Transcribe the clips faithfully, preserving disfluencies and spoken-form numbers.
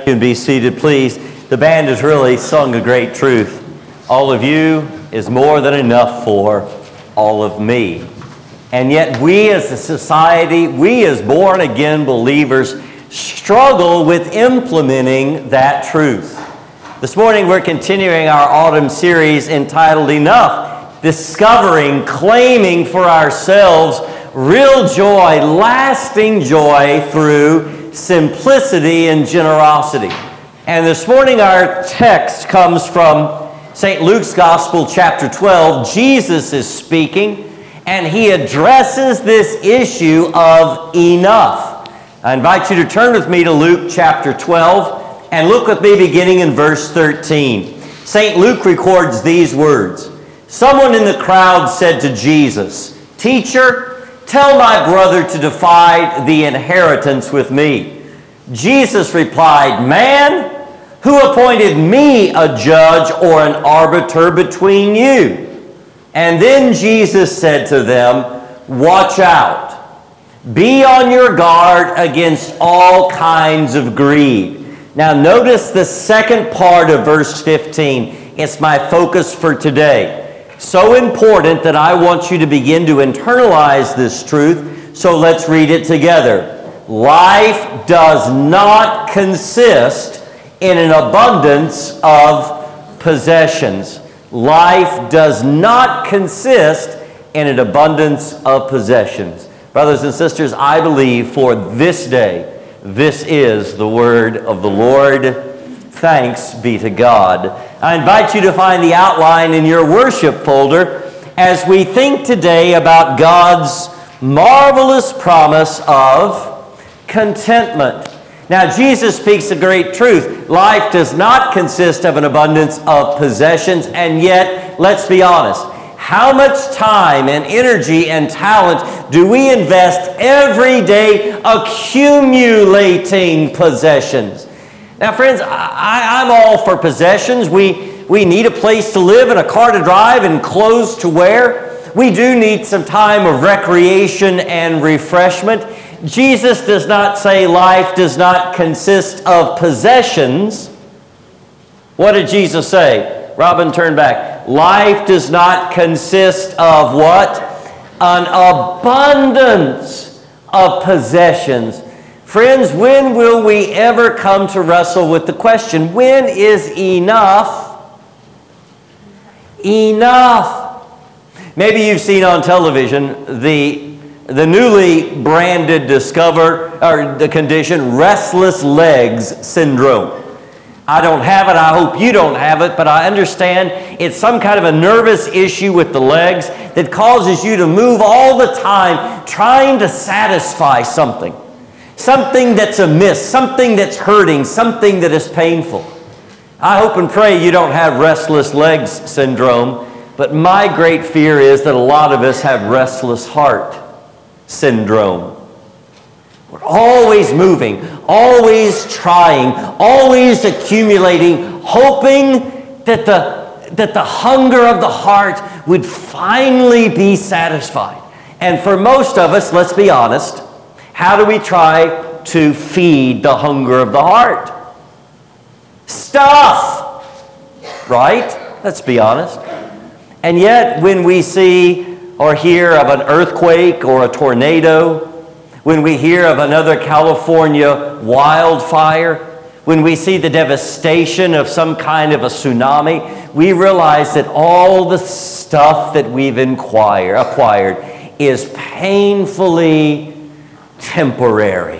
can be seated, please. The band has really sung a great truth. All of you is more than enough for all of me. And yet we as a society, we as born-again believers, struggle with implementing that truth. This morning we're continuing our autumn series entitled Enough, discovering, claiming for ourselves real joy, lasting joy through simplicity and generosity. And this morning our text comes from Saint Luke's Gospel, chapter twelve. Jesus is speaking, and he addresses this issue of enough. I invite you to turn with me to Luke chapter twelve, and look with me beginning in verse thirteen. Saint Luke records these words. Someone in the crowd said to Jesus, "Teacher, tell my brother to divide the inheritance with me." Jesus replied, "Man, who appointed me a judge or an arbiter between you?" And then Jesus said to them, "Watch out. Be on your guard against all kinds of greed." Now notice the second part of verse fifteen. It's my focus for today. So important that I want you to begin to internalize this truth. So let's read it together. Life does not consist in an abundance of possessions. Life does not consist in an abundance of possessions. Brothers and sisters, I believe for this day, this is the word of the Lord. Thanks be to God. I invite you to find the outline in your worship folder as we think today about God's marvelous promise of contentment. Now, Jesus speaks a great truth. Life does not consist of an abundance of possessions, and yet, let's be honest, how much time and energy and talent do we invest every day accumulating possessions? Now, friends, I, I'm all for possessions. We, we need a place to live and a car to drive and clothes to wear. We do need some time of recreation and refreshment. Jesus does not say life does not consist of possessions. What did Jesus say? Robin, turn back. Life does not consist of what? An abundance of possessions. Friends, when will we ever come to wrestle with the question, when is enough enough? Maybe you've seen on television the, the newly branded discover, or the condition restless legs syndrome. I don't have it. I hope you don't have it, but I understand it's some kind of a nervous issue with the legs that causes you to move all the time trying to satisfy something. Something that's amiss, something that's hurting, something that is painful. I hope and pray you don't have restless legs syndrome, but my great fear is that a lot of us have restless heart syndrome. We're always moving, always trying, always accumulating, hoping that the, that the hunger of the heart would finally be satisfied. And for most of us, let's be honest, how do we try to feed the hunger of the heart? Stuff, right? Let's be honest. And yet, when we see or hear of an earthquake or a tornado, when we hear of another California wildfire, when we see the devastation of some kind of a tsunami, we realize that all the stuff that we've inquire, acquired is painfully temporary.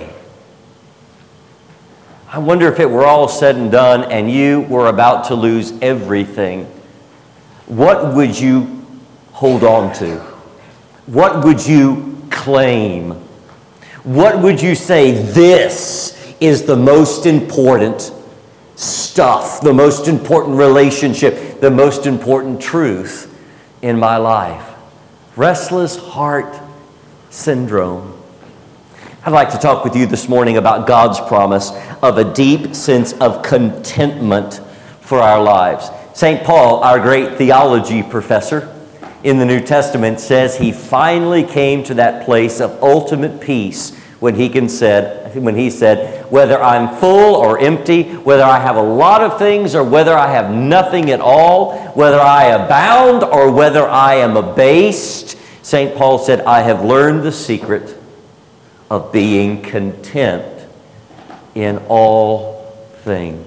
I wonder if it were all said and done and you were about to lose everything, what would you hold on to? What would you claim? What would you say, this is the most important stuff, the most important relationship, the most important truth in my life? Restless heart syndrome. I'd like to talk with you this morning about God's promise of a deep sense of contentment for our lives. Saint Paul, our great theology professor in the New Testament, says he finally came to that place of ultimate peace when he can said when he said, whether I'm full or empty, whether I have a lot of things or whether I have nothing at all, whether I abound or whether I am abased, Saint Paul said, I have learned the secret of being content in all things.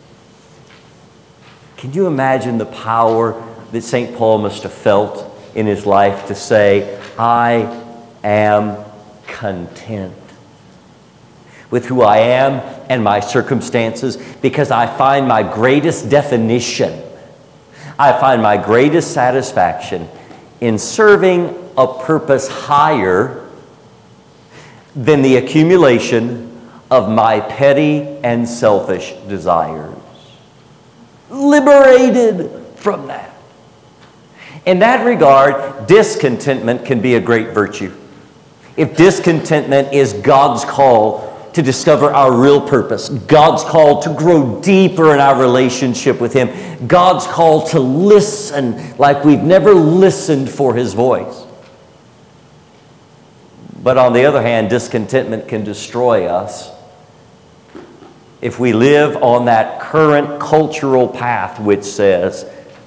Can you imagine the power that Saint Paul must have felt in his life to say, I am content with who I am and my circumstances, because I find my greatest definition, I find my greatest satisfaction in serving a purpose higher than the accumulation of my petty and selfish desires. Liberated from that. In that regard, discontentment can be a great virtue. If discontentment is God's call to discover our real purpose, God's call to grow deeper in our relationship with Him, God's call to listen like we've never listened for His voice. But on the other hand, discontentment can destroy us if we live on that current cultural path which says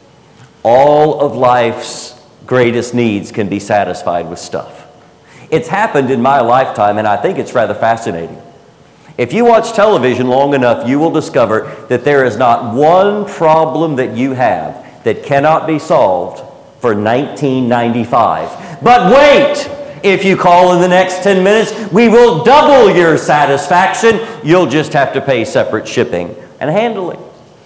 all of life's greatest needs can be satisfied with stuff. It's happened in my lifetime, and I think it's rather fascinating. If you watch television long enough, you will discover that there is not one problem that you have that cannot be solved for nineteen ninety-five. But wait! If you call in the next ten minutes, we will double your satisfaction. You'll just have to pay separate shipping and handling.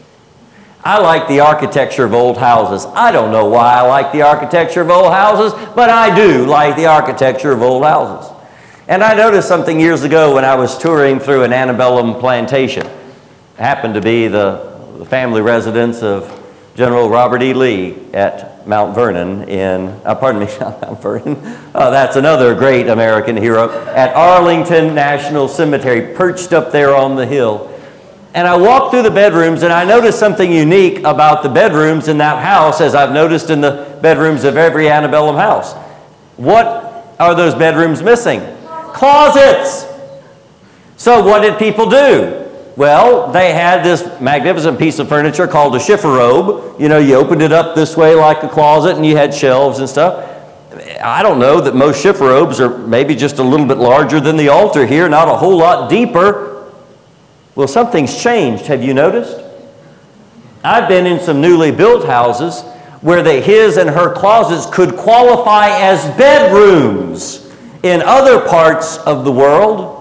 I like the architecture of old houses. I don't know why I like the architecture of old houses, but I do like the architecture of old houses. And I noticed something years ago when I was touring through an antebellum plantation. It happened to be the, the family residence of General Robert E. Lee at Mount Vernon in, uh, pardon me, not Mount Vernon. Uh, that's another great American hero. At Arlington National Cemetery, perched up there on the hill. And I walked through the bedrooms, and I noticed something unique about the bedrooms in that house, as I've noticed in the bedrooms of every antebellum house. What are those bedrooms missing? Closets. So what did people do? Well, they had this magnificent piece of furniture called a chifforobe. You know, you opened it up this way like a closet, and you had shelves and stuff. I don't know that most chifforobes are maybe just a little bit larger than the altar here, not a whole lot deeper. Well, something's changed. Have you noticed? I've been in some newly built houses where the his and her closets could qualify as bedrooms in other parts of the world.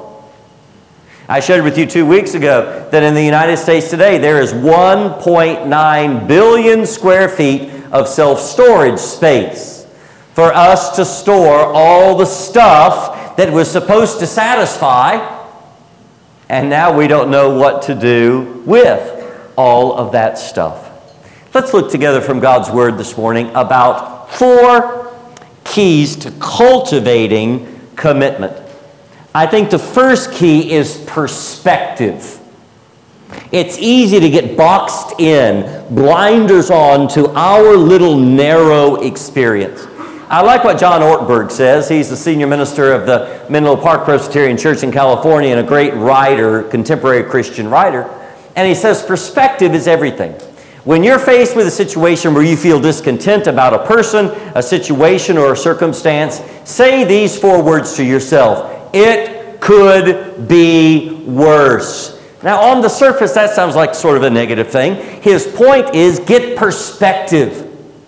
I shared with you two weeks ago that in the United States today there is one point nine billion square feet of self-storage space for us to store all the stuff that was supposed to satisfy, and now we don't know what to do with all of that stuff. Let's look together from God's Word this morning about four keys to cultivating commitment. I think the first key is perspective. It's easy to get boxed in, blinders on to our little narrow experience. I like what John Ortberg says. He's the senior minister of the Menlo Park Presbyterian Church in California and a great writer, contemporary Christian writer. And he says perspective is everything. When you're faced with a situation where you feel discontent about a person, a situation, or a circumstance, say these four words to yourself. It could be worse. Now, on the surface, that sounds like sort of a negative thing. His point is get perspective.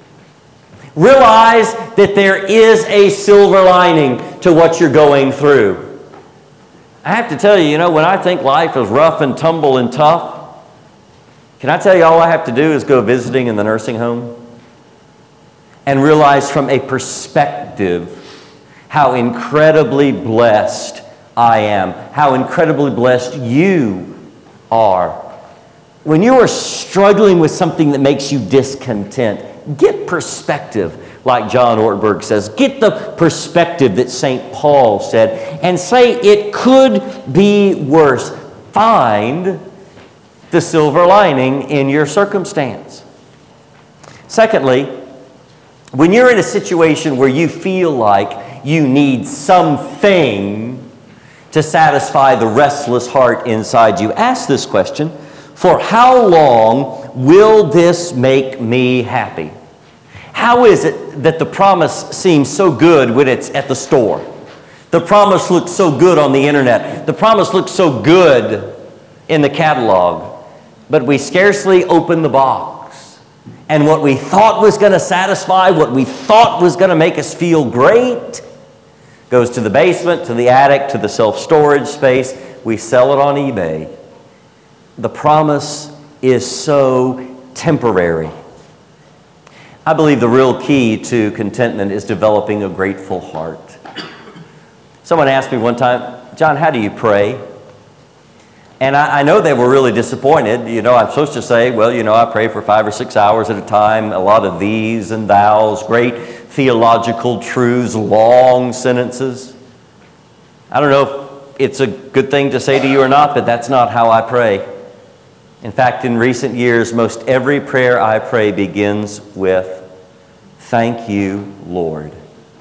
Realize that there is a silver lining to what you're going through. I have to tell you, you know, when I think life is rough and tumble and tough, can I tell you all I have to do is go visiting in the nursing home and realize from a perspective how incredibly blessed I am, how incredibly blessed you are. When you are struggling with something that makes you discontent, get perspective, like John Ortberg says. Get the perspective that Saint Paul said, and say it could be worse. Find the silver lining in your circumstance. Secondly, when you're in a situation where you feel like you need something, to satisfy the restless heart inside you. Ask this question: for how long will this make me happy? How is it that the promise seems so good when it's at the store? The promise looks so good on the internet. The promise looks so good in the catalog. But we scarcely open the box. And what we thought was going to satisfy, what we thought was going to make us feel great, goes to the basement, to the attic, to the self-storage space. We sell it on eBay. The promise is so temporary. I believe the real key to contentment is developing a grateful heart. Someone asked me one time, John, how do you pray? And I, I know they were really disappointed. You know, I'm supposed to say, well, you know, I pray for five or six hours at a time, a lot of these and thous, great theological truths, long sentences. I don't know if it's a good thing to say to you or not, but that's not how I pray. In fact, in recent years, most every prayer I pray begins with, thank you, Lord.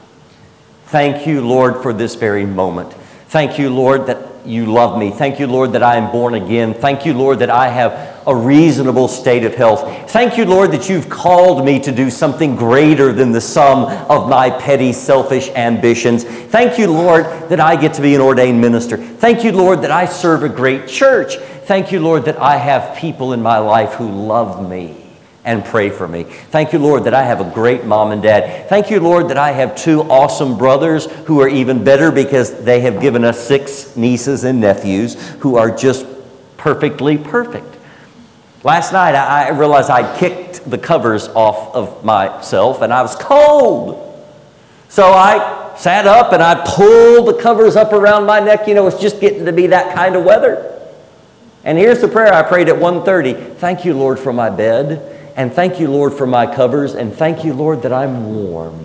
Thank you, Lord, for this very moment. Thank you, Lord, that you love me. Thank you, Lord, that I am born again. Thank you, Lord, that I have a reasonable state of health. Thank you, Lord, that you've called me to do something greater than the sum of my petty, selfish ambitions. Thank you, Lord, that I get to be an ordained minister. Thank you, Lord, that I serve a great church. Thank you, Lord, that I have people in my life who love me and pray for me. Thank you, Lord, that I have a great mom and dad. Thank you, Lord, that I have two awesome brothers who are even better because they have given us six nieces and nephews who are just perfectly perfect. Last night, I realized I'd kicked the covers off of myself and I was cold. So I sat up and I pulled the covers up around my neck. You know, it's just getting to be that kind of weather. And here's the prayer I prayed at one thirty. Thank you, Lord, for my bed. And thank you, Lord, for my covers. And thank you, Lord, that I'm warm.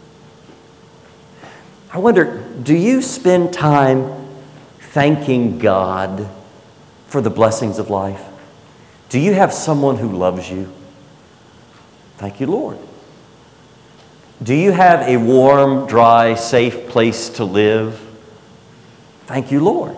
I wonder, do you spend time thanking God for the blessings of life? Do you have someone who loves you? Thank you, Lord. Do you have a warm, dry, safe place to live? Thank you, Lord.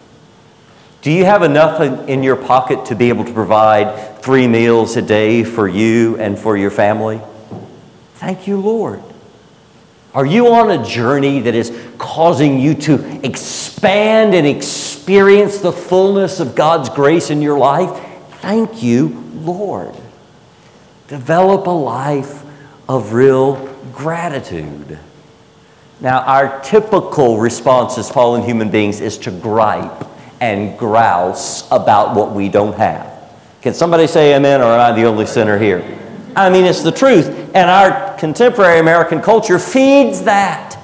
Do you have enough in your pocket to be able to provide three meals a day for you and for your family? Thank you, Lord. Are you on a journey that is causing you to expand and experience the fullness of God's grace in your life? Thank you, Lord. Develop a life of real gratitude. Now, our typical response as fallen human beings is to gripe and grouse about what we don't have. Can somebody say amen, or am I the only sinner here? I mean, it's the truth. And our contemporary American culture feeds that.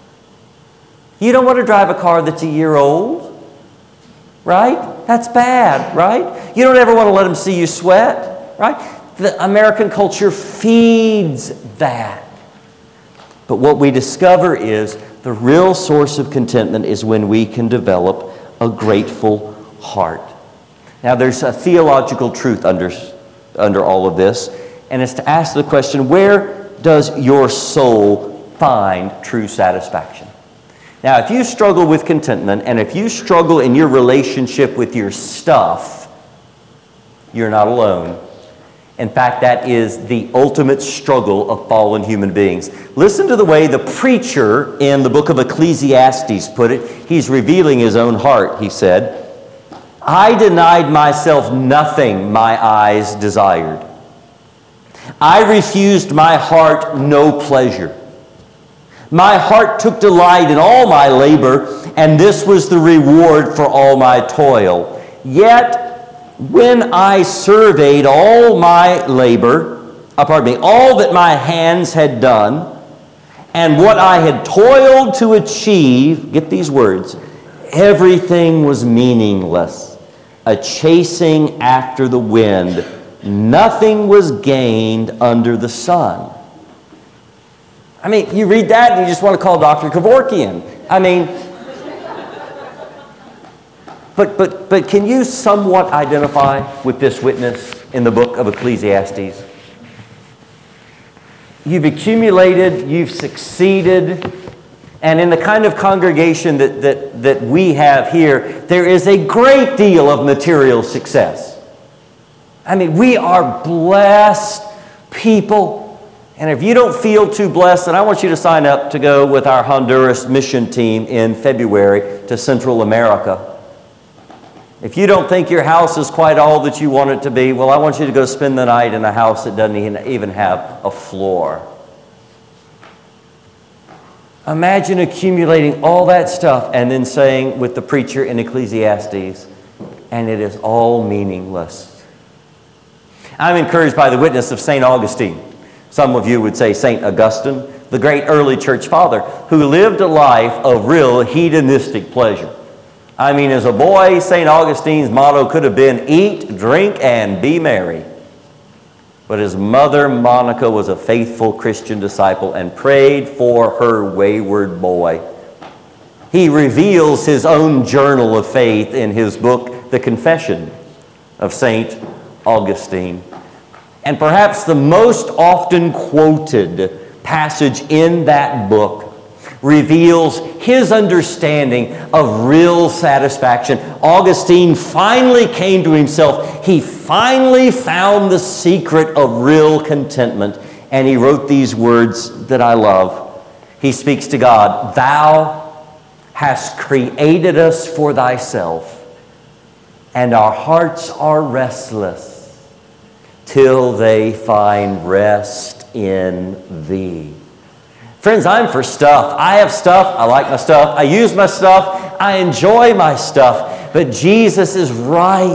You don't want to drive a car that's a year old, right? That's bad, right? You don't ever want to let them see you sweat, right? The American culture feeds that. But what we discover is the real source of contentment is when we can develop a grateful heart. Now, there's a theological truth under, under all of this, and it's to ask the question, where does your soul find true satisfaction? Now, if you struggle with contentment, and if you struggle in your relationship with your stuff, you're not alone. In fact, that is the ultimate struggle of fallen human beings. Listen to the way the preacher in the book of Ecclesiastes put it. He's revealing his own heart. He said, I denied myself nothing my eyes desired. I refused my heart no pleasure. My heart took delight in all my labor, and this was the reward for all my toil. Yet, when I surveyed all my labor, uh, pardon me, all that my hands had done, and what I had toiled to achieve, get these words, everything was meaningless, a chasing after the wind. Nothing was gained under the sun. I mean, you read that and you just want to call Doctor Kevorkian. I mean, But, but, but can you somewhat identify with this witness in the book of Ecclesiastes? You've accumulated, you've succeeded, And in the kind of congregation that, that, that we have here, there is a great deal of material success. I mean, we are blessed people. And if you don't feel too blessed, then I want you to sign up to go with our Honduras mission team in February to Central America. If you don't think your house is quite all that you want it to be, well, I want you to go spend the night in a house that doesn't even have a floor. Imagine accumulating all that stuff and then saying with the preacher in Ecclesiastes, and it is all meaningless. I'm encouraged by the witness of Saint Augustine. Some of you would say Saint Augustine, the great early church father, who lived a life of real hedonistic pleasure. I mean, as a boy, Saint Augustine's motto could have been, eat, drink, and be merry. But his mother, Monica, was a faithful Christian disciple and prayed for her wayward boy. He reveals his own journal of faith in his book, The Confession of Saint Augustine. And perhaps the most often quoted passage in that book reveals his understanding of real satisfaction. Augustine finally came to himself. He finally found the secret of real contentment. And he wrote these words that I love. He speaks to God, "Thou hast created us for thyself, and our hearts are restless till they find rest in thee." Friends, I'm for stuff. I have stuff. I like my stuff. I use my stuff. I enjoy my stuff. But Jesus is right.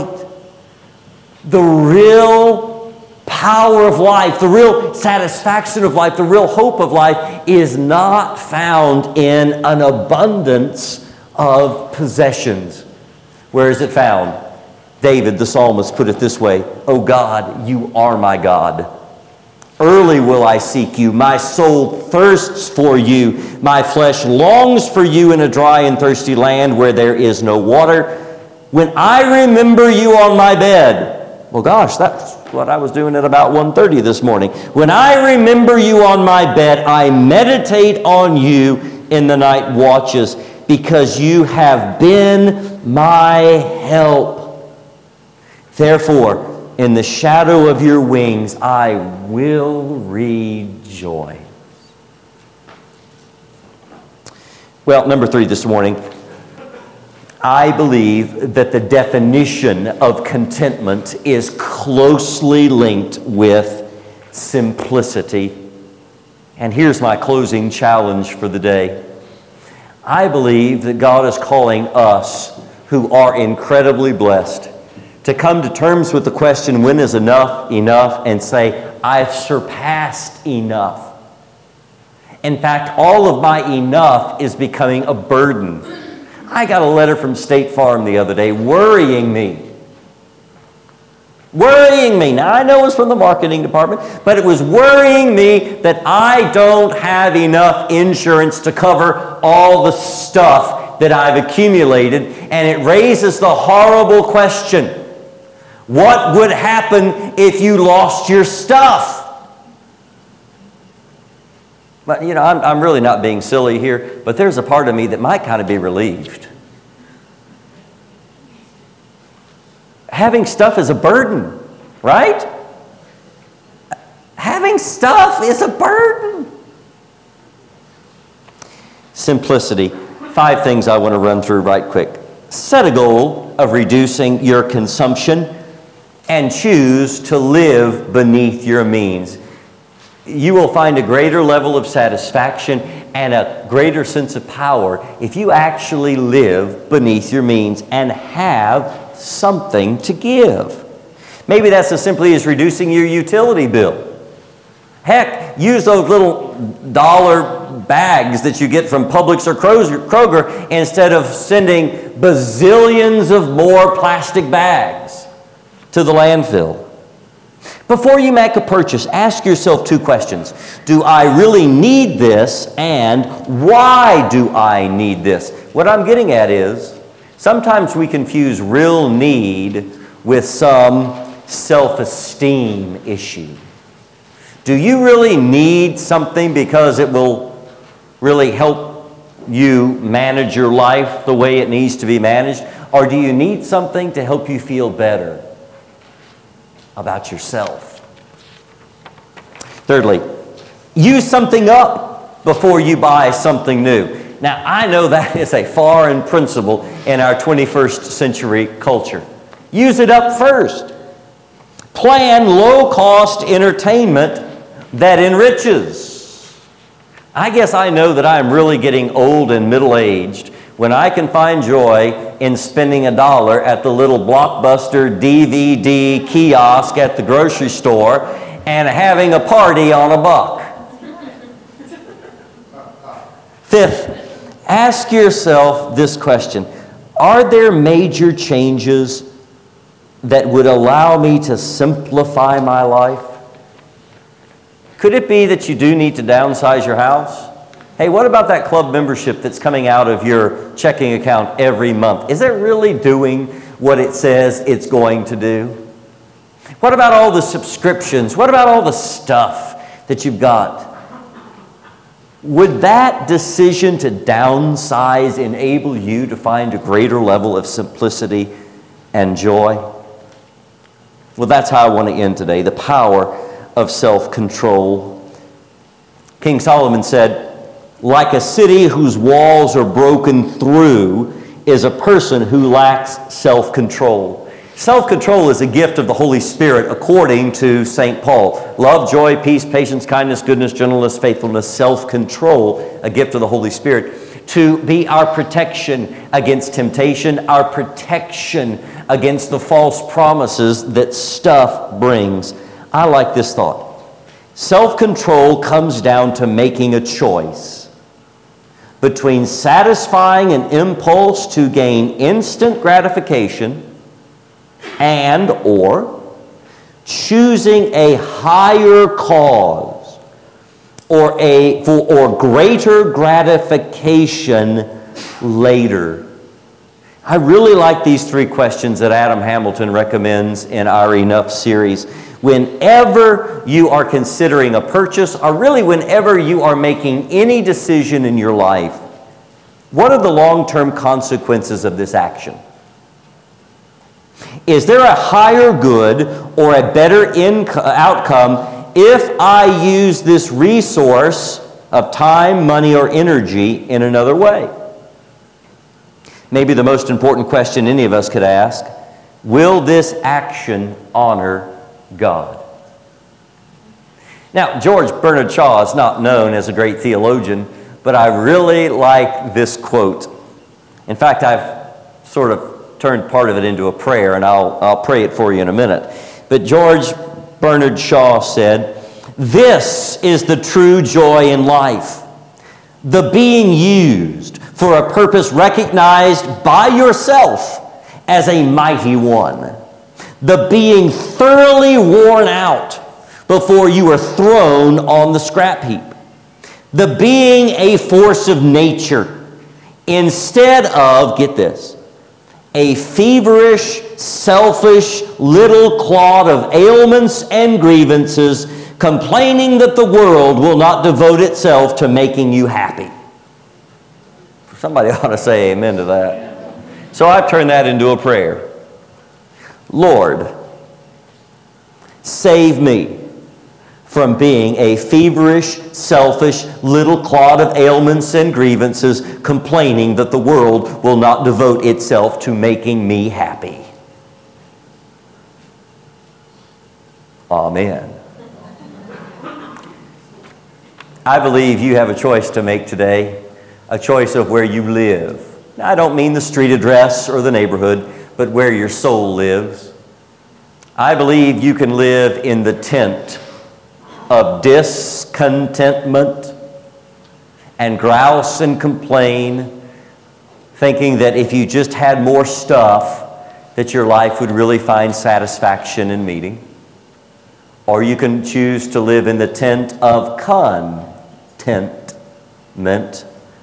The real power of life, the real satisfaction of life, the real hope of life is not found in an abundance of possessions. Where is it found? David, the psalmist, put it this way, "O God, you are my God. Early will I seek you. My soul thirsts for you. My flesh longs for you in a dry and thirsty land where there is no water. When I remember you on my bed." Well, gosh, that's what I was doing at about one thirty this morning. "When I remember you on my bed, I meditate on you in the night watches, because you have been my help. Therefore, in the shadow of your wings, I will rejoice." Well, number three this morning, I believe that the definition of contentment is closely linked with simplicity. And here's my closing challenge for the day. I believe that God is calling us, who are incredibly blessed, to come to terms with the question, when is enough enough, and say, I've surpassed enough. In fact, all of my enough is becoming a burden. I got a letter from State Farm the other day worrying me. Worrying me. Now, I know it's from the marketing department, but it was worrying me that I don't have enough insurance to cover all the stuff that I've accumulated, and it raises the horrible question, what would happen if you lost your stuff? But, you know, I'm, I'm really not being silly here, but there's a part of me that might kind of be relieved. Having stuff is a burden, right? Having stuff is a burden. Simplicity. Five things I want to run through right quick. Set a goal of reducing your consumption and choose to live beneath your means. You will find a greater level of satisfaction and a greater sense of power if you actually live beneath your means and have something to give. Maybe that's as simply as reducing your utility bill. Heck, use those little dollar bags that you get from Publix or Kroger instead of sending bazillions of more plastic bags to the landfill. Before you make a purchase, ask yourself two questions. Do I really need this, and why do I need this? What I'm getting at is, sometimes we confuse real need with some self-esteem issue. Do you really need something because it will really help you manage your life the way it needs to be managed? Or do you need something to help you feel better about yourself? Thirdly, use something up before you buy something new. Now, I know that is a foreign principle in our twenty-first century culture. Use it up first. Plan low-cost entertainment that enriches. I guess I know that I'm really getting old and middle-aged when I can find joy in spending a dollar at the little Blockbuster D V D kiosk at the grocery store and having a party on a buck. Fifth, ask yourself this question: are there major changes that would allow me to simplify my life? Could it be that you do need to downsize your house? Hey, what about that club membership that's coming out of your checking account every month? Is it really doing what it says it's going to do? What about all the subscriptions? What about all the stuff that you've got? Would that decision to downsize enable you to find a greater level of simplicity and joy? Well, that's how I want to end today, the power of self-control. King Solomon said, like a city whose walls are broken through is a person who lacks self-control. Self-control is a gift of the Holy Spirit according to Saint Paul. Love, joy, peace, patience, kindness, goodness, gentleness, faithfulness, self-control, a gift of the Holy Spirit, to be our protection against temptation, our protection against the false promises that stuff brings. I like this thought. Self-control comes down to making a choice between satisfying an impulse to gain instant gratification and or choosing a higher cause or a for or greater gratification later. I really like these three questions that Adam Hamilton recommends in our Enough series. Whenever you are considering a purchase, or really whenever you are making any decision in your life, what are the long-term consequences of this action? Is there a higher good or a better inco- outcome if I use this resource of time, money, or energy in another way? Maybe the most important question any of us could ask: will this action honor God? Now, George Bernard Shaw is not known as a great theologian, but I really like this quote. In fact, I've sort of turned part of it into a prayer, and I'll, I'll pray it for you in a minute. But George Bernard Shaw said, "This is the true joy in life, the being used for a purpose recognized by yourself as a mighty one. The being thoroughly worn out before you are thrown on the scrap heap. The being a force of nature instead of," get this, "a feverish, selfish little clod of ailments and grievances, complaining that the world will not devote itself to making you happy." Somebody ought to say amen to that. So I've turned that into a prayer. Lord, save me from being a feverish, selfish little clod of ailments and grievances, complaining that the world will not devote itself to making me happy. Amen. I believe you have a choice to make today, a choice of where you live. Now, I don't mean the street address or the neighborhood, but where your soul lives. I believe you can live in the tent of discontentment and grouse and complain, thinking that if you just had more stuff, that your life would really find satisfaction and meaning. Or you can choose to live in the tent of contentment.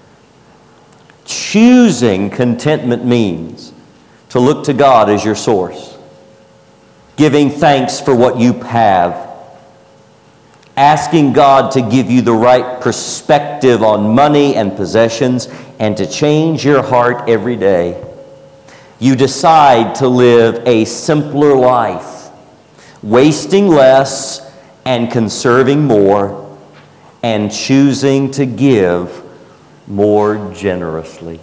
Choosing contentment means to look to God as your source, giving thanks for what you have, asking God to give you the right perspective on money and possessions and to change your heart every day. You decide to live a simpler life, wasting less and conserving more, and choosing to give more generously.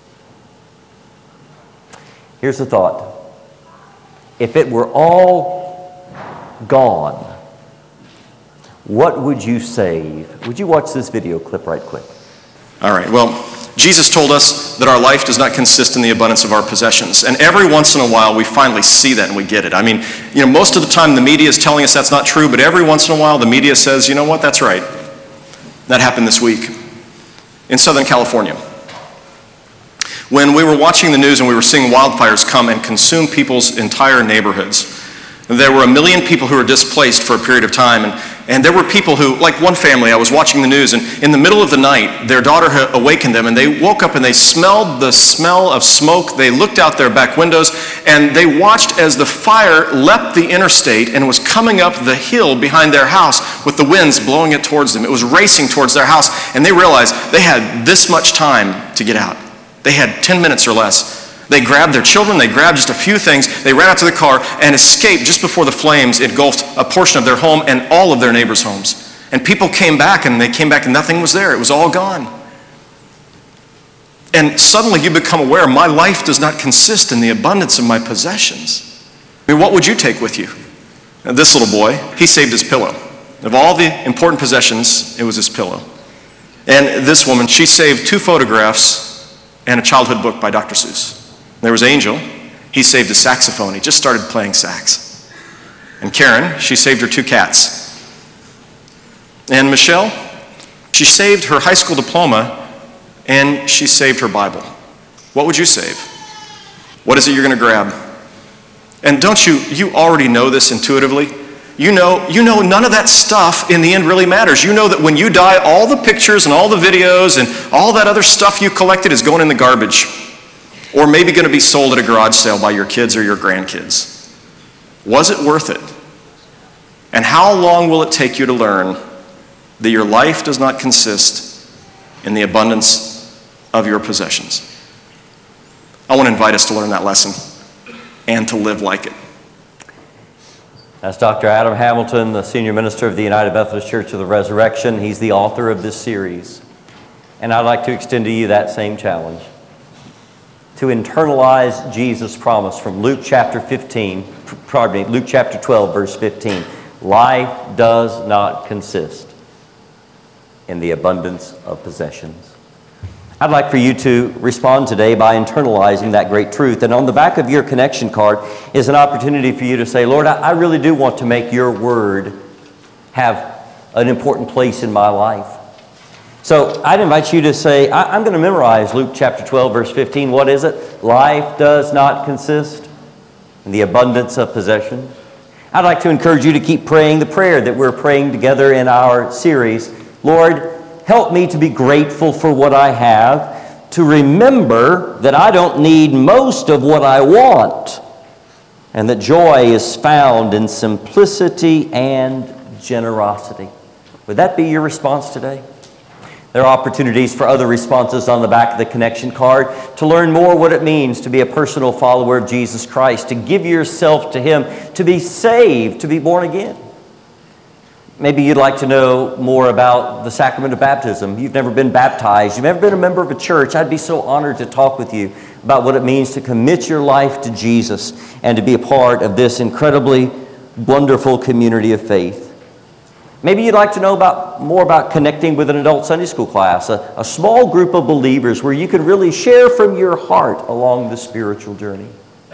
Here's the thought. If it were all gone, what would you save? Would you watch this video clip right quick? All right, well, Jesus told us that our life does not consist in the abundance of our possessions. And every once in a while, we finally see that and we get it. I mean, you know, most of the time the media is telling us that's not true, but every once in a while the media says, you know what, that's right. That happened this week in Southern California. When we were watching the news and we were seeing wildfires come and consume people's entire neighborhoods, there were a million people who were displaced for a period of time, and, and there were people who, like one family, I was watching the news, and in the middle of the night, their daughter awakened them, and they woke up and they smelled the smell of smoke. They looked out their back windows, and they watched as the fire leapt the interstate and was coming up the hill behind their house with the winds blowing it towards them. It was racing towards their house, and they realized they had this much time to get out. They had ten minutes or less. They grabbed their children, they grabbed just a few things, they ran out to the car and escaped just before the flames engulfed a portion of their home and all of their neighbors' homes. And people came back and they came back and nothing was there. It was all gone. And suddenly you become aware, my life does not consist in the abundance of my possessions. I mean, what would you take with you? Now, this little boy, he saved his pillow. Of all the important possessions, it was his pillow. And this woman, she saved two photographs and a childhood book by Doctor Seuss. There was Angel. He saved a saxophone. He just started playing sax. And Karen, she saved her two cats. And Michelle, she saved her high school diploma and she saved her Bible. What would you save? What is it you're going to grab? And don't you, you already know this intuitively. You know, you know none of that stuff in the end really matters. You know that when you die, all the pictures and all the videos and all that other stuff you collected is going in the garbage. Or maybe going to be sold at a garage sale by your kids or your grandkids. Was it worth it? And how long will it take you to learn that your life does not consist in the abundance of your possessions? I want to invite us to learn that lesson and to live like it. That's Doctor Adam Hamilton, the senior minister of the United Methodist Church of the Resurrection. He's the author of this series. And I'd like to extend to you that same challenge. To internalize Jesus' promise from Luke chapter fifteen, pardon me, Luke chapter twelve, verse fifteen. Life does not consist in the abundance of possessions. I'd like for you to respond today by internalizing that great truth. And on the back of your connection card is an opportunity for you to say, Lord, I really do want to make your word have an important place in my life. So I'd invite you to say, I'm going to memorize Luke chapter twelve, verse fifteen. What is it? Life does not consist in the abundance of possession. I'd like to encourage you to keep praying the prayer that we're praying together in our series. Lord, help me to be grateful for what I have, to remember that I don't need most of what I want, and that joy is found in simplicity and generosity. Would that be your response today? There are opportunities for other responses on the back of the connection card to learn more what it means to be a personal follower of Jesus Christ, to give yourself to Him, to be saved, to be born again. Maybe you'd like to know more about the sacrament of baptism. You've never been baptized. You've never been a member of a church. I'd be so honored to talk with you about what it means to commit your life to Jesus and to be a part of this incredibly wonderful community of faith. Maybe you'd like to know about more about connecting with an adult Sunday school class, a, a small group of believers where you could really share from your heart along the spiritual journey.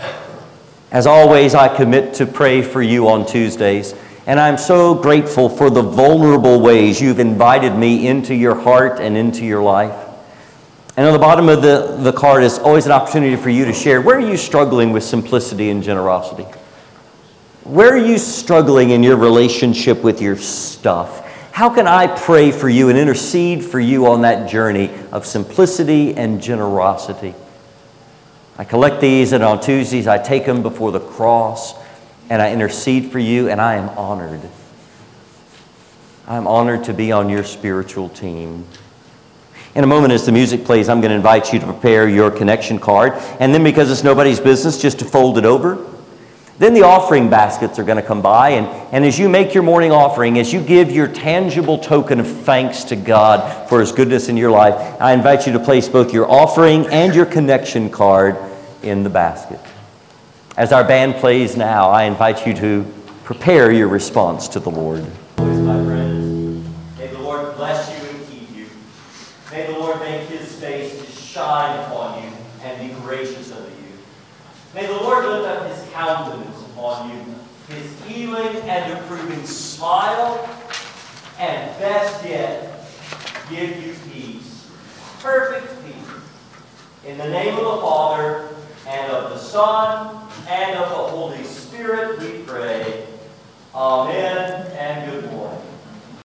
As always, I commit to pray for you on Tuesdays, and I'm so grateful for the vulnerable ways you've invited me into your heart and into your life. And on the bottom of the, the card is always an opportunity for you to share. Where are you struggling with simplicity and generosity? Where are you struggling in your relationship with your stuff? How can I pray for you and intercede for you on that journey of simplicity and generosity? I collect these, and on Tuesdays I take them before the cross and I intercede for you, and I am honored. I'm honored to be on your spiritual team. In a moment, as the music plays, I'm going to invite you to prepare your connection card. And then, because it's nobody's business, just to fold it over. Then the offering baskets are going to come by. And, and as you make your morning offering, as you give your tangible token of thanks to God for His goodness in your life, I invite you to place both your offering and your connection card in the basket. As our band plays now, I invite you to prepare your response to the Lord. My friends, may the Lord bless you and keep you. May the Lord make His face to shine upon you and be gracious unto you. May the Lord lift up His countenance upon you, His healing and approving smile, and best yet, give you peace, perfect peace. In the name of the Father, and of the Son, and of the Holy Spirit, we pray. Amen.